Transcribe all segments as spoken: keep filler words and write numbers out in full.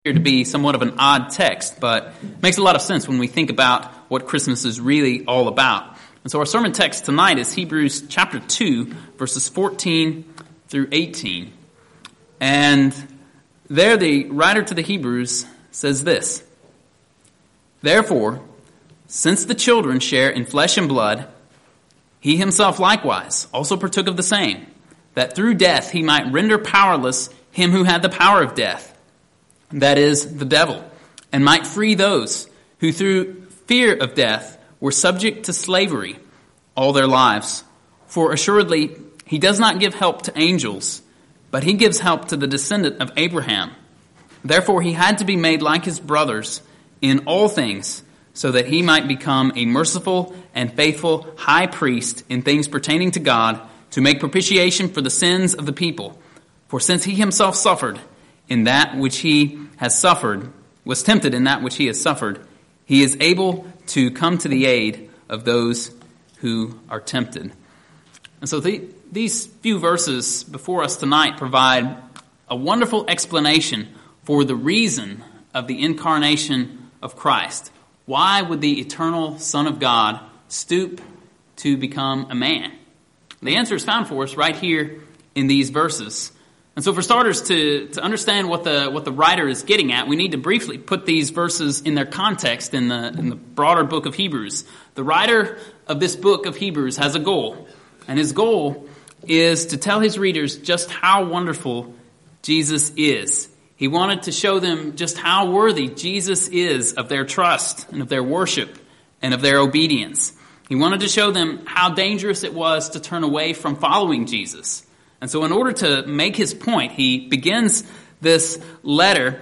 to be somewhat of an odd text, but it makes a lot of sense when we think about what Christmas is really all about. And so our sermon text tonight is Hebrews chapter two, verses fourteen through eighteen. And there the writer to the Hebrews says this: "Therefore, since the children share in flesh and blood, he himself likewise also partook of the same, that through death he might render powerless him who had the power of death, that is, the devil, and might free those who through fear of death were subject to slavery all their lives. For assuredly he does not give help to angels, but he gives help to the descendant of Abraham. Therefore he had to be made like his brothers in all things, so that he might become a merciful and faithful high priest in things pertaining to God, to make propitiation for the sins of the people. For since he himself suffered in that which he has suffered, was tempted in that which he has suffered, he is able to come to the aid of those who are tempted." And so the, these few verses before us tonight provide a wonderful explanation for the reason of the incarnation of Christ. Why would the eternal Son of God stoop to become a man? The answer is found for us right here in these verses. And so for starters, to, to understand what the what the writer is getting at, we need to briefly put these verses in their context in the in the broader book of Hebrews. The writer of this book of Hebrews has a goal, and his goal is to tell his readers just how wonderful Jesus is. He wanted to show them just how worthy Jesus is of their trust and of their worship and of their obedience. He wanted to show them how dangerous it was to turn away from following Jesus. And so in order to make his point, he begins this letter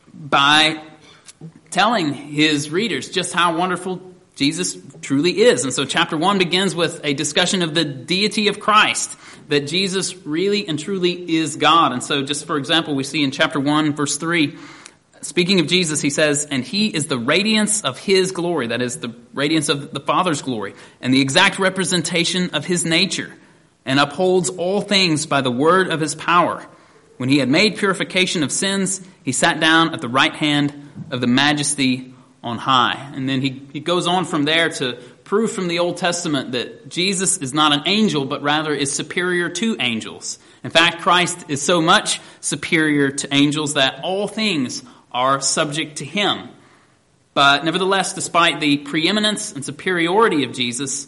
by telling his readers just how wonderful Jesus truly is. And so chapter one begins with a discussion of the deity of Christ, that Jesus really and truly is God. And so just for example, we see in chapter one, verse three, speaking of Jesus, he says, "And he is the radiance of his glory," that is the radiance of the Father's glory, "and the exact representation of his nature, and upholds all things by the word of his power. When he had made purification of sins, he sat down at the right hand of the majesty on high." And then he, he goes on from there to prove from the Old Testament that Jesus is not an angel, but rather is superior to angels. In fact, Christ is so much superior to angels that all things are subject to him. But nevertheless, despite the preeminence and superiority of Jesus,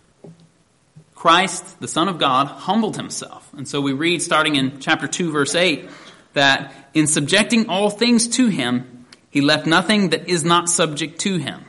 Christ, the Son of God, humbled himself. And so we read, starting in chapter two, verse eight, that in subjecting all things to him, he left nothing that is not subject to him.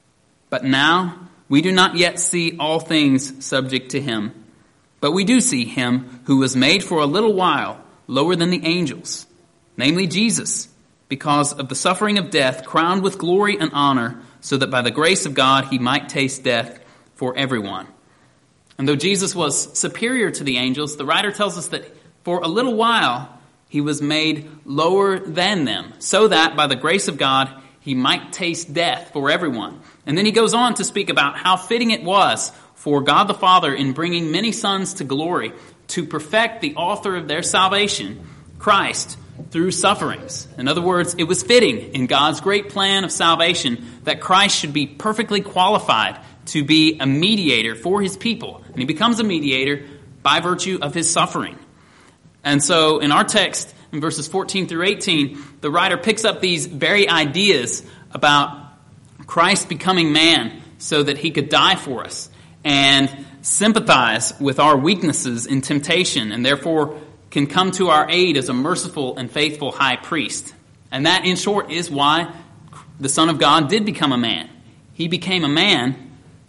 But now we do not yet see all things subject to him, but we do see him who was made for a little while lower than the angels, namely Jesus, because of the suffering of death, crowned with glory and honor, so that by the grace of God he might taste death for everyone. And though Jesus was superior to the angels, the writer tells us that for a little while he was made lower than them, so that by the grace of God he might taste death for everyone. And then he goes on to speak about how fitting it was for God the Father, in bringing many sons to glory, to perfect the author of their salvation, Christ, through sufferings. In other words, it was fitting in God's great plan of salvation that Christ should be perfectly qualified to be a mediator for his people. And he becomes a mediator by virtue of his suffering. And so in our text, in verses fourteen through eighteen, the writer picks up these very ideas about Christ becoming man so that he could die for us and sympathize with our weaknesses in temptation, and therefore can come to our aid as a merciful and faithful high priest. And that, in short, is why the Son of God did become a man. He became a man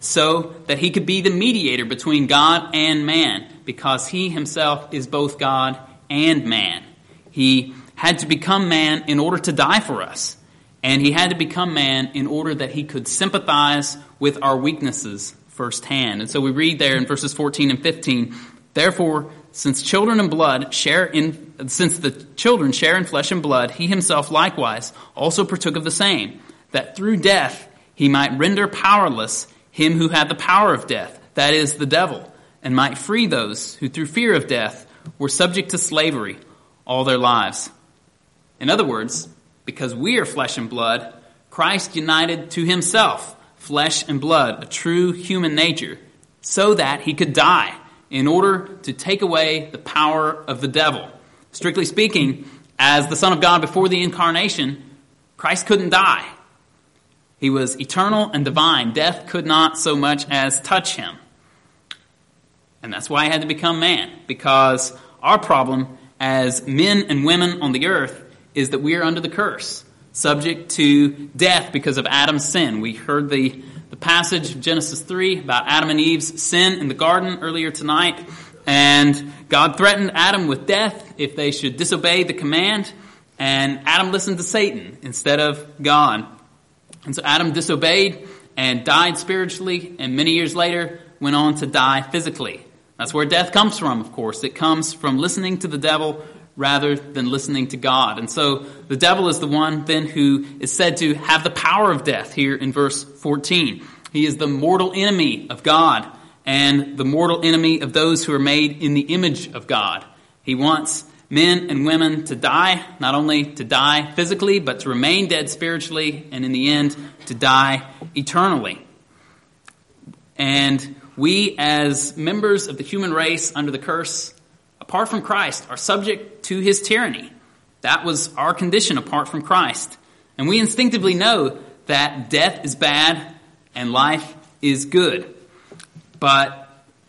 so that he could be the mediator between God and man, because he himself is both God and man. He had to become man in order to die for us, and he had to become man in order that he could sympathize with our weaknesses firsthand. And so we read there in verses fourteen and fifteen, "Therefore, since children and blood share in, since the children share in flesh and blood, he himself likewise also partook of the same, that through death he might render powerless him who had the power of death, that is, the devil, and might free those who through fear of death were subject to slavery all their lives." In other words, because we are flesh and blood, Christ united to himself flesh and blood, a true human nature, so that he could die in order to take away the power of the devil. Strictly speaking, as the Son of God before the incarnation, Christ couldn't die. He was eternal and divine. Death could not so much as touch him. And that's why he had to become man, because our problem as men and women on the earth is that we are under the curse, subject to death because of Adam's sin. We heard the, the passage of Genesis three about Adam and Eve's sin in the garden earlier tonight. And God threatened Adam with death if they should disobey the command. And Adam listened to Satan instead of God. And so Adam disobeyed and died spiritually, and many years later went on to die physically. That's where death comes from, of course. It comes from listening to the devil rather than listening to God. And so the devil is the one then who is said to have the power of death here in verse fourteen. He is the mortal enemy of God and the mortal enemy of those who are made in the image of God. He wants men and women to die, not only to die physically, but to remain dead spiritually, and in the end, to die eternally. And we, as members of the human race under the curse, apart from Christ, are subject to his tyranny. That was our condition apart from Christ. And we instinctively know that death is bad and life is good. But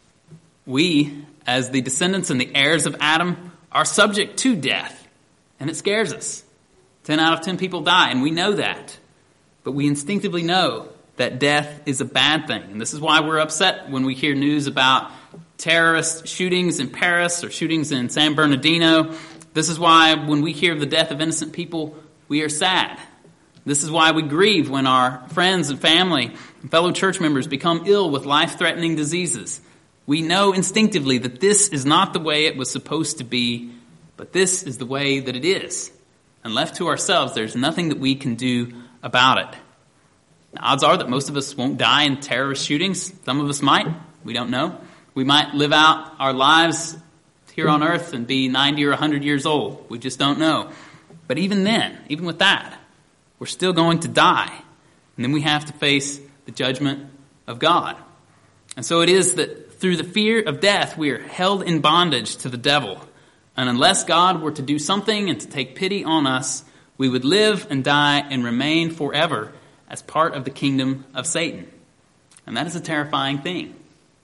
we, as the descendants and the heirs of Adam, are subject to death. And it scares us. Ten out of ten people die, and we know that. But we instinctively know that death is a bad thing. And this is why we're upset when we hear news about terrorist shootings in Paris or shootings in San Bernardino. This is why when we hear of the death of innocent people, we are sad. This is why we grieve when our friends and family and fellow church members become ill with life-threatening diseases. We know instinctively that this is not the way it was supposed to be, but this is the way that it is. And left to ourselves, there's nothing that we can do about it. The odds are that most of us won't die in terrorist shootings. Some of us might. We don't know. We might live out our lives here on earth and be ninety or one hundred years old. We just don't know. But even then, even with that, we're still going to die. And then we have to face the judgment of God. And so it is that through the fear of death, we are held in bondage to the devil. And unless God were to do something and to take pity on us, we would live and die and remain forever as part of the kingdom of Satan. And that is a terrifying thing.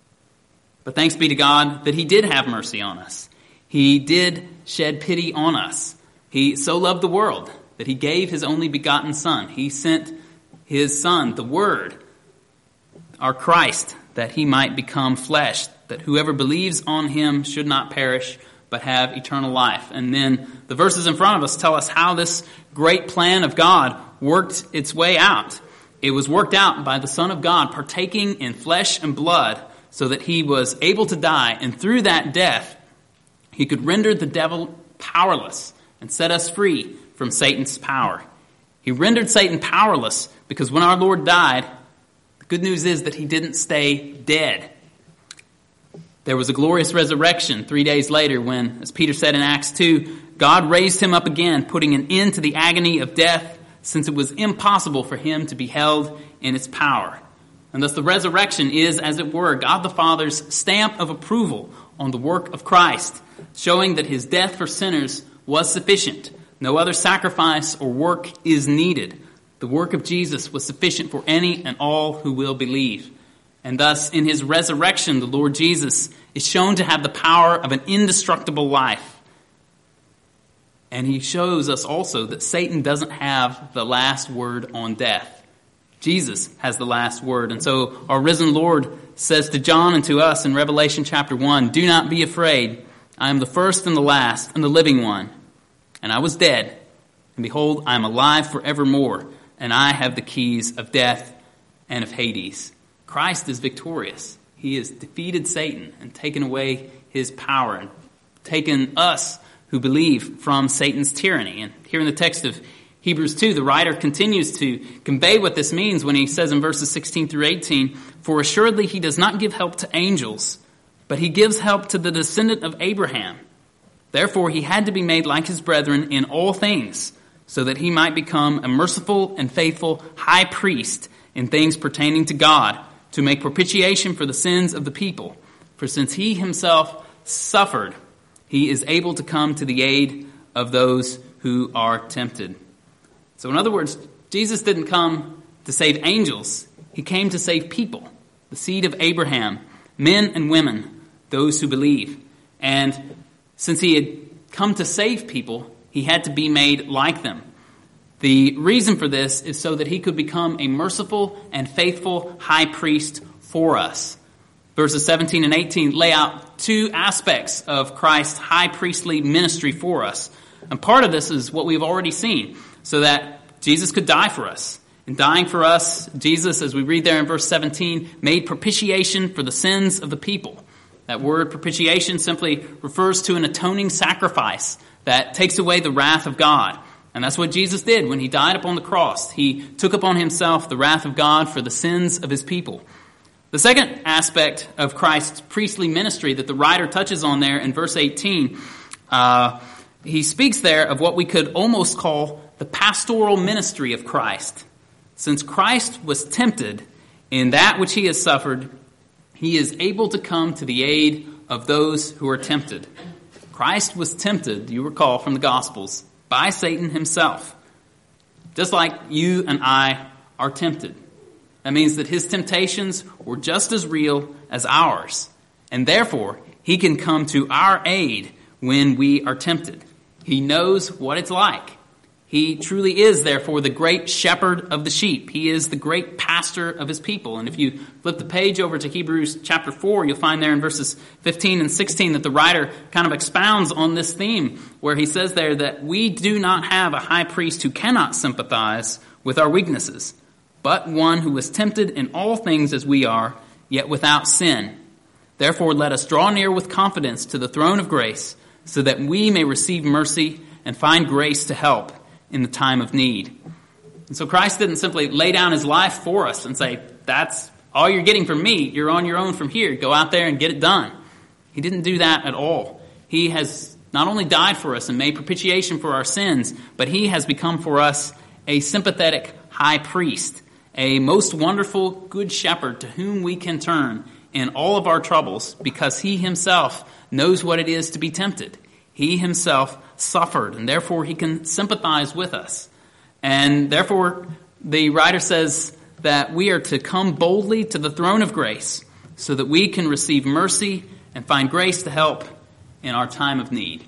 But thanks be to God that he did have mercy on us. He did shed pity on us. He so loved the world that he gave his only begotten Son. He sent his Son, the Word, our Christ, that he might become flesh, that whoever believes on him should not perish, but have eternal life. And then the verses in front of us tell us how this great plan of God worked its way out. It was worked out by the Son of God partaking in flesh and blood so that he was able to die. And through that death, he could render the devil powerless and set us free from Satan's power. He rendered Satan powerless because when our Lord died, the good news is that he didn't stay dead. There was a glorious resurrection three days later when, as Peter said in Acts two, God raised him up again, putting an end to the agony of death, since it was impossible for him to be held in its power. And thus the resurrection is, as it were, God the Father's stamp of approval on the work of Christ, showing that his death for sinners was sufficient. No other sacrifice or work is needed. The work of Jesus was sufficient for any and all who will believe. And thus, in his resurrection, the Lord Jesus is shown to have the power of an indestructible life. And he shows us also that Satan doesn't have the last word on death. Jesus has the last word. And so our risen Lord says to John and to us in Revelation chapter one, "Do not be afraid. I am the first and the last and the living one. And I was dead. And behold, I am alive forevermore. And I have the keys of death and of Hades." Christ is victorious. He has defeated Satan and taken away his power and taken us who believe from Satan's tyranny. And here in the text of Hebrews two, the writer continues to convey what this means when he says in verses sixteen through eighteen, "For assuredly he does not give help to angels, but he gives help to the descendant of Abraham. Therefore he had to be made like his brethren in all things, so that he might become a merciful and faithful high priest in things pertaining to God, to make propitiation for the sins of the people. For since he himself suffered, he is able to come to the aid of those who are tempted. So in other words, Jesus didn't come to save angels. He came to save people, the seed of Abraham, men and women, those who believe. And since he had come to save people, he had to be made like them. The reason for this is so that he could become a merciful and faithful high priest for us. Verses seventeen and eighteen lay out two aspects of Christ's high priestly ministry for us. And part of this is what we've already seen, so that Jesus could die for us. In dying for us, Jesus, as we read there in verse seventeen, made propitiation for the sins of the people. That word propitiation simply refers to an atoning sacrifice that takes away the wrath of God. And that's what Jesus did when he died upon the cross. He took upon himself the wrath of God for the sins of his people. The second aspect of Christ's priestly ministry that the writer touches on there in verse eighteen, uh, he speaks there of what we could almost call the pastoral ministry of Christ. Since Christ was tempted in that which he has suffered, he is able to come to the aid of those who are tempted. Christ was tempted, you recall from the Gospels, by Satan himself, just like you and I are tempted. That means that his temptations were just as real as ours, and therefore he can come to our aid when we are tempted. He knows what it's like. He truly is, therefore, the great shepherd of the sheep. He is the great pastor of his people. And if you flip the page over to Hebrews chapter four, you'll find there in verses fifteen and sixteen that the writer kind of expounds on this theme, where he says there that we do not have a high priest who cannot sympathize with our weaknesses, but one who was tempted in all things as we are, yet without sin. Therefore, let us draw near with confidence to the throne of grace, so that we may receive mercy and find grace to help in the time of need. And so Christ didn't simply lay down his life for us and say, that's all you're getting from me. You're on your own from here. Go out there and get it done. He didn't do that at all. He has not only died for us and made propitiation for our sins, but he has become for us a sympathetic high priest, a most wonderful good shepherd to whom we can turn in all of our troubles, because he himself knows what it is to be tempted. He himself suffered, and therefore he can sympathize with us. And therefore, the writer says that we are to come boldly to the throne of grace so that we can receive mercy and find grace to help in our time of need.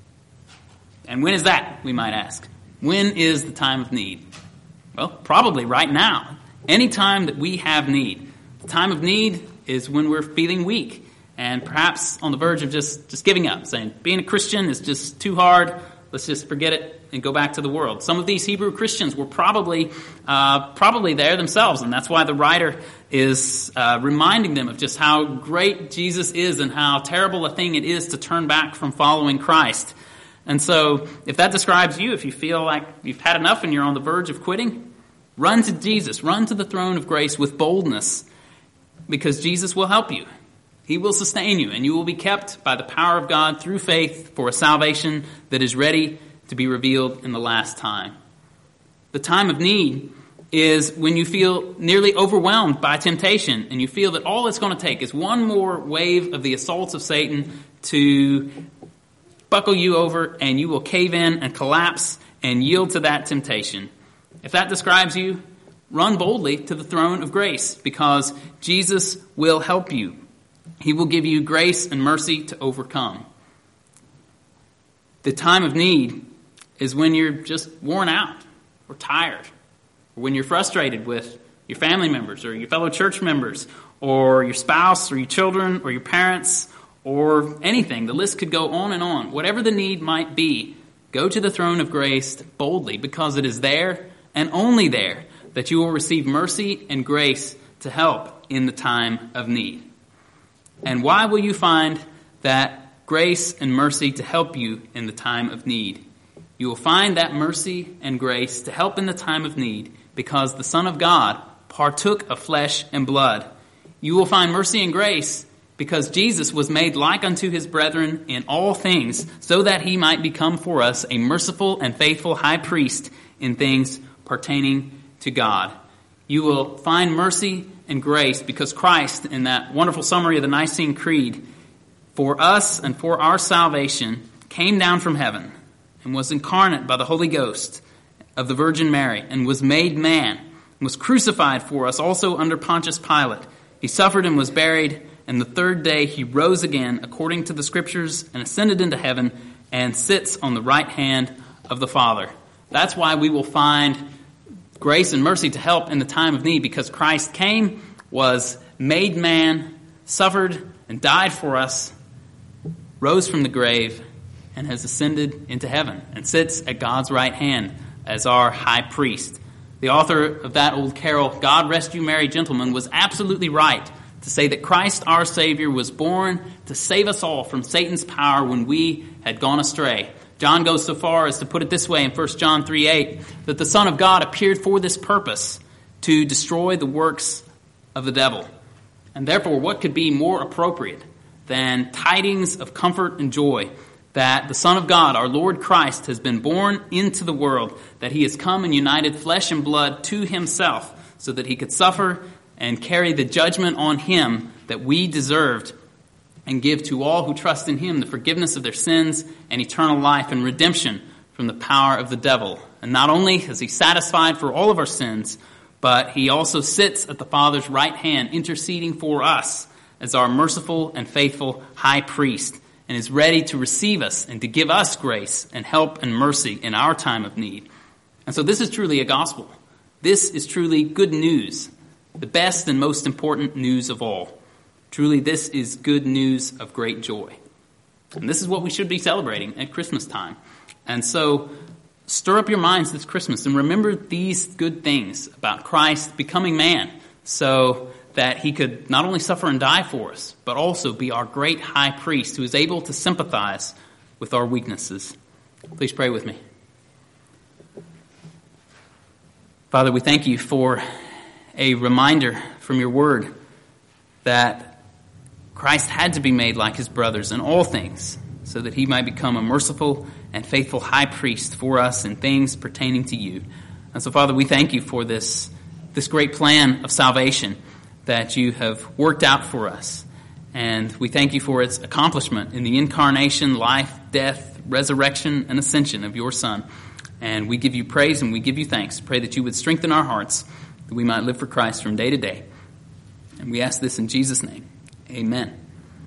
And when is that, we might ask? When is the time of need? Well, probably right now. Any time that we have need. The time of need is when we're feeling weak and perhaps on the verge of just, just giving up, saying, being a Christian is just too hard. Let's just forget it and go back to the world. Some of these Hebrew Christians were probably uh, probably there themselves, and that's why the writer is uh, reminding them of just how great Jesus is and how terrible a thing it is to turn back from following Christ. And so if that describes you, if you feel like you've had enough and you're on the verge of quitting, run to Jesus. Run to the throne of grace with boldness, because Jesus will help you. He will sustain you, and you will be kept by the power of God through faith for a salvation that is ready to be revealed in the last time. The time of need is when you feel nearly overwhelmed by temptation, and you feel that all it's going to take is one more wave of the assaults of Satan to buckle you over, and you will cave in and collapse and yield to that temptation. If that describes you, run boldly to the throne of grace, because Jesus will help you. He will give you grace and mercy to overcome. The time of need is when you're just worn out or tired, or when you're frustrated with your family members or your fellow church members or your spouse or your children or your parents or anything. The list could go on and on. Whatever the need might be, go to the throne of grace boldly, because it is there and only there that you will receive mercy and grace to help in the time of need. And why will you find that grace and mercy to help you in the time of need? You will find that mercy and grace to help in the time of need because the Son of God partook of flesh and blood. You will find mercy and grace because Jesus was made like unto his brethren in all things, so that he might become for us a merciful and faithful high priest in things pertaining to God. You will find mercy and grace because Christ, in that wonderful summary of the Nicene Creed, for us and for our salvation, came down from heaven and was incarnate by the Holy Ghost of the Virgin Mary and was made man and was crucified for us also under Pontius Pilate. He suffered and was buried, and the third day he rose again according to the Scriptures and ascended into heaven and sits on the right hand of the Father. That's why we will find grace and mercy to help in the time of need, because Christ came, was made man, suffered and died for us, rose from the grave, and has ascended into heaven and sits at God's right hand as our high priest. The author of that old carol, God Rest You Merry Gentlemen, was absolutely right to say that Christ our Savior was born to save us all from Satan's power when we had gone astray. John goes so far as to put it this way in First John three eight, that the Son of God appeared for this purpose, to destroy the works of the devil. And therefore, what could be more appropriate than tidings of comfort and joy that the Son of God, our Lord Christ, has been born into the world, that he has come and united flesh and blood to himself so that he could suffer and carry the judgment on him that we deserved, and give to all who trust in him the forgiveness of their sins and eternal life and redemption from the power of the devil. And not only is he satisfied for all of our sins, but he also sits at the Father's right hand interceding for us as our merciful and faithful high priest, and is ready to receive us and to give us grace and help and mercy in our time of need. And so this is truly a gospel. This is truly good news, the best and most important news of all. Truly, this is good news of great joy. And this is what we should be celebrating at Christmas time. And so stir up your minds this Christmas and remember these good things about Christ becoming man, so that he could not only suffer and die for us, but also be our great high priest who is able to sympathize with our weaknesses. Please pray with me. Father, we thank you for a reminder from your word that Christ had to be made like his brothers in all things, so that he might become a merciful and faithful high priest for us in things pertaining to you. And so, Father, we thank you for this, this great plan of salvation that you have worked out for us. And we thank you for its accomplishment in the incarnation, life, death, resurrection, and ascension of your Son. And we give you praise and we give you thanks. Pray that you would strengthen our hearts, that we might live for Christ from day to day. And we ask this in Jesus' name. Amen.